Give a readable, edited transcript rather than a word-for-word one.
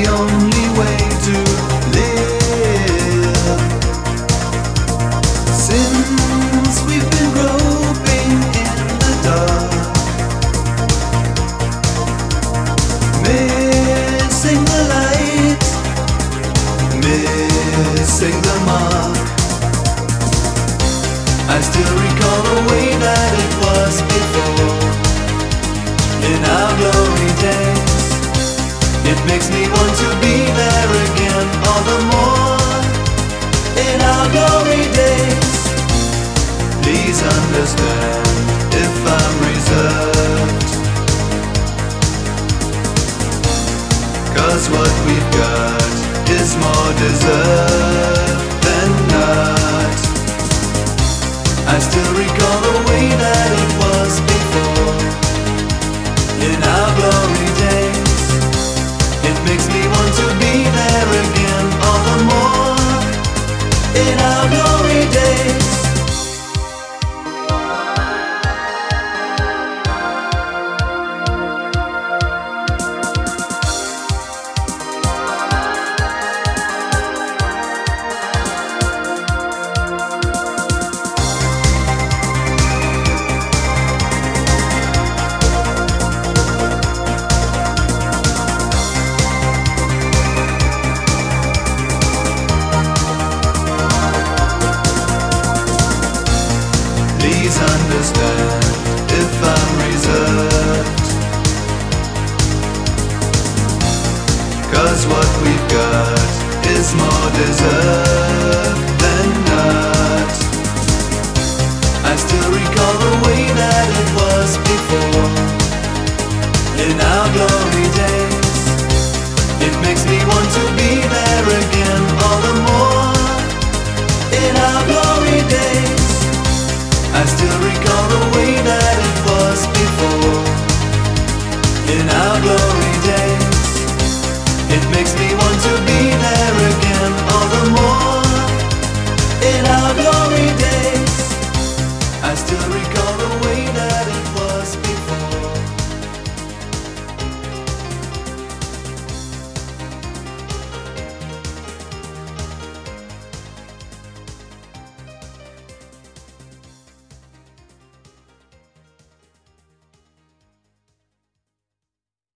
only way to live. Since we've been groping in the dark, missing the light, missing the mark. I still recall the way that it was before, in our glory days. It makes me want to be there again all the more, in our glory days. Please understand if I'm reserved, 'cause what we've got is more deserved than not. I still recall the way that it was before, in our glory days. It makes me want to be there again all the more, in our glory days. Please understand if I'm reserved, 'cause what we've got is more deserved than not. I still recall the way that it was before, in our glory days. It makes me want to be there again all the more, in our glory days. I still recall the way that it was before, in our glory